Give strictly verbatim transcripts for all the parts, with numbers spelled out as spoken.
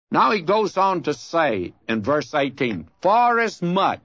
Now he goes on to say in verse eighteen, "Forasmuch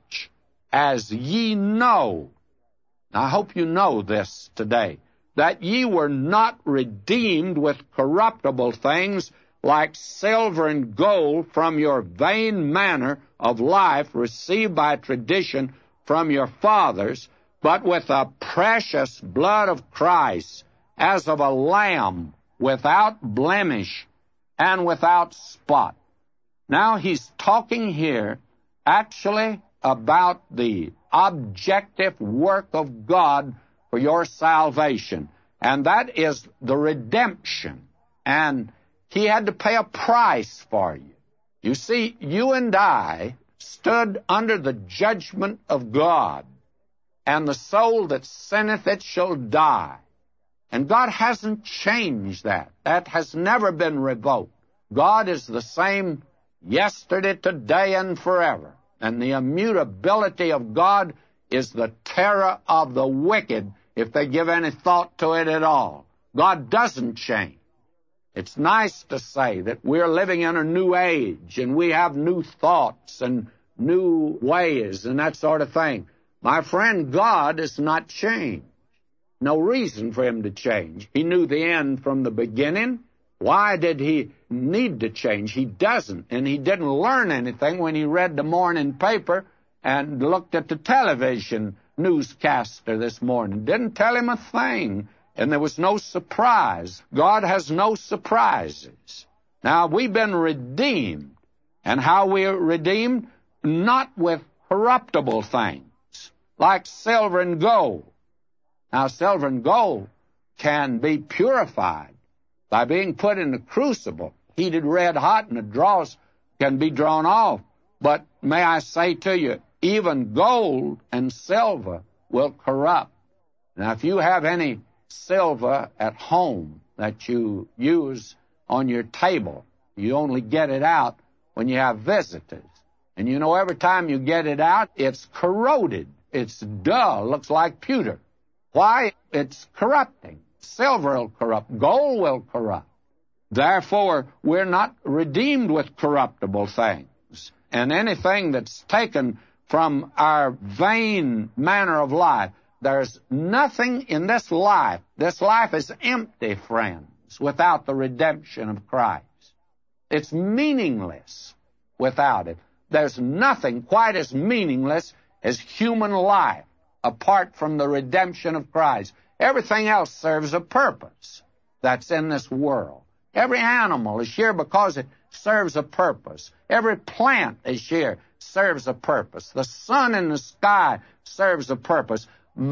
as ye know," now I hope you know this today, "that ye were not redeemed with corruptible things like silver and gold from your vain manner of life received by tradition from your fathers, but with the precious blood of Christ, as of a lamb without blemish and without spot." Now he's talking here actually about the objective work of God for your salvation, and that is the redemption. And he had to pay a price for you. You see, you and I stood under the judgment of God, and the soul that sinneth it shall die. And God hasn't changed that. That has never been revoked. God is the same yesterday, today, and forever. And the immutability of God is the terror of the wicked if they give any thought to it at all. God doesn't change. It's nice to say that we're living in a new age and we have new thoughts and new ways and that sort of thing. My friend, God has not changed. No reason for him to change. He knew the end from the beginning. Why did he need to change? He doesn't. And he didn't learn anything when he read the morning paper and looked at the television newscaster this morning. Didn't tell him a thing. And there was no surprise. God has no surprises. Now, we've been redeemed. And how we are redeemed? Not with corruptible things, like silver and gold. Now, silver and gold can be purified by being put in the crucible, heated red hot, and the dross can be drawn off. But may I say to you, even gold and silver will corrupt. Now, if you have any silver at home that you use on your table, you only get it out when you have visitors. And you know, every time you get it out, it's corroded. It's dull, looks like pewter. Why? It's corrupting. Silver will corrupt. Gold will corrupt. Therefore, we're not redeemed with corruptible things. And anything that's taken from our vain manner of life, there's nothing in this life. This life is empty, friends, without the redemption of Christ. It's meaningless without it. There's nothing quite as meaningless as human life apart from the redemption of Christ. Everything else serves a purpose that's in this world. Every animal is here because it serves a purpose. Every plant is here serves a purpose. The sun in the sky serves a purpose.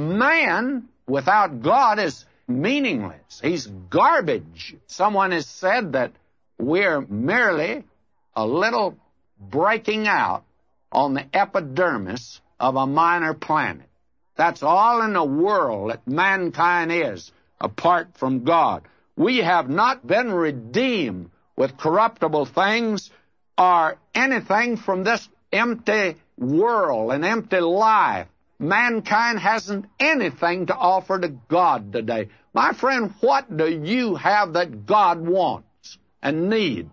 Man without God is meaningless. He's garbage. Someone has said that we're merely a little breaking out on the epidermis of a minor planet. That's all in the world that mankind is, apart from God. We have not been redeemed with corruptible things or anything from this empty world, an empty life. Mankind hasn't anything to offer to God today. My friend, what do you have that God wants and needs?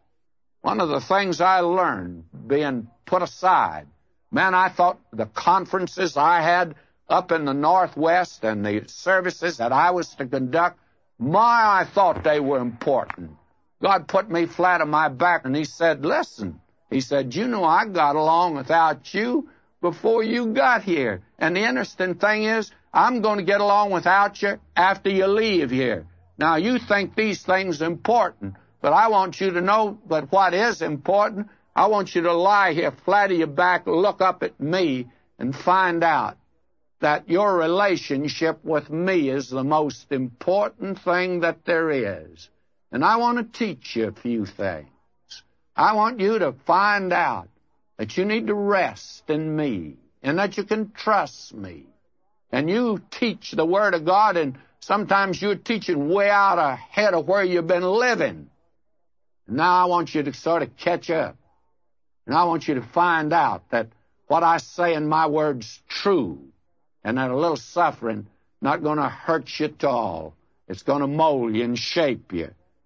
One of the things I learned being put aside, man, I thought the conferences I had up in the Northwest and the services that I was to conduct, my, I thought they were important. God put me flat on my back and he said, listen, he said, you know I got along without you before you got here. And the interesting thing is, I'm going to get along without you after you leave here. Now, you think these things are important, but I want you to know that what is important, I want you to lie here flat on your back, look up at me, and find out that your relationship with me is the most important thing that there is. And I want to teach you a few things. I want you to find out that you need to rest in me and that you can trust me. And you teach the Word of God, and sometimes you're teaching way out ahead of where you've been living. Now I want you to sort of catch up. And I want you to find out that what I say in my word's true, and that a little suffering not going to hurt you at all. It's going to mold you and shape you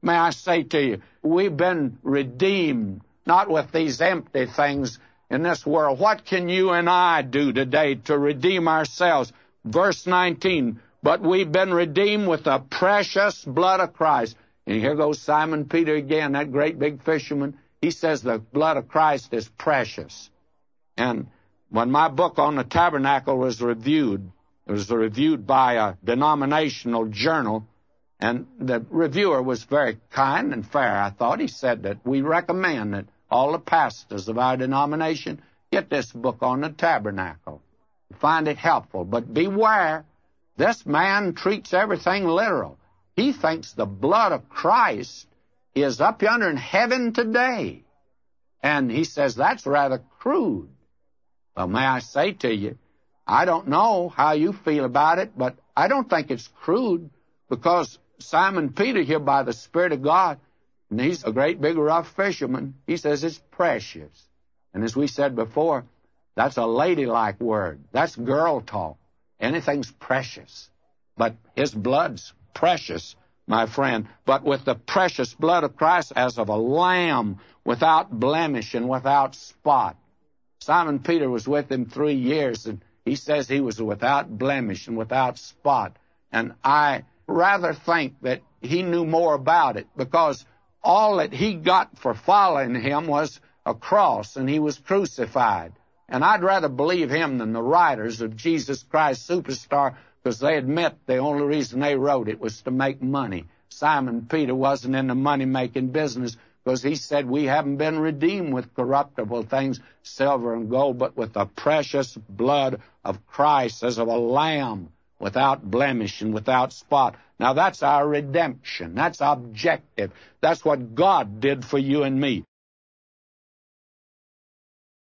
may I say to you, we've been redeemed, not with these empty things in this world. What can you and I do today to redeem ourselves? Verse nineteen, but we've been redeemed with the precious blood of Christ. And here goes Simon Peter again, that great big fisherman. He says the blood of Christ is precious. And when my book on the tabernacle was reviewed, it was reviewed by a denominational journal, and the reviewer was very kind and fair, I thought. He said that we recommend that all the pastors of our denomination get this book on the tabernacle. Find it helpful. But beware, this man treats everything literal. He thinks the blood of Christ is up yonder in heaven today. And he says that's rather crude. Well, may I say to you, I don't know how you feel about it, but I don't think it's crude, because Simon Peter here, by the Spirit of God, and he's a great big rough fisherman, he says it's precious. And as we said before, that's a ladylike word. That's girl talk. Anything's precious. But his blood's precious, my friend. But with the precious blood of Christ, as of a lamb, without blemish and without spot. Simon Peter was with him three years, and he says he was without blemish and without spot. And I rather think that he knew more about it, because all that he got for following him was a cross, and he was crucified. And I'd rather believe him than the writers of Jesus Christ Superstar, because they admit the only reason they wrote it was to make money. Simon Peter wasn't in the money-making business, because he said we haven't been redeemed with corruptible things, silver and gold, but with the precious blood of Christ, as of a lamb, without blemish and without spot. Now that's our redemption. That's objective. That's what God did for you and me.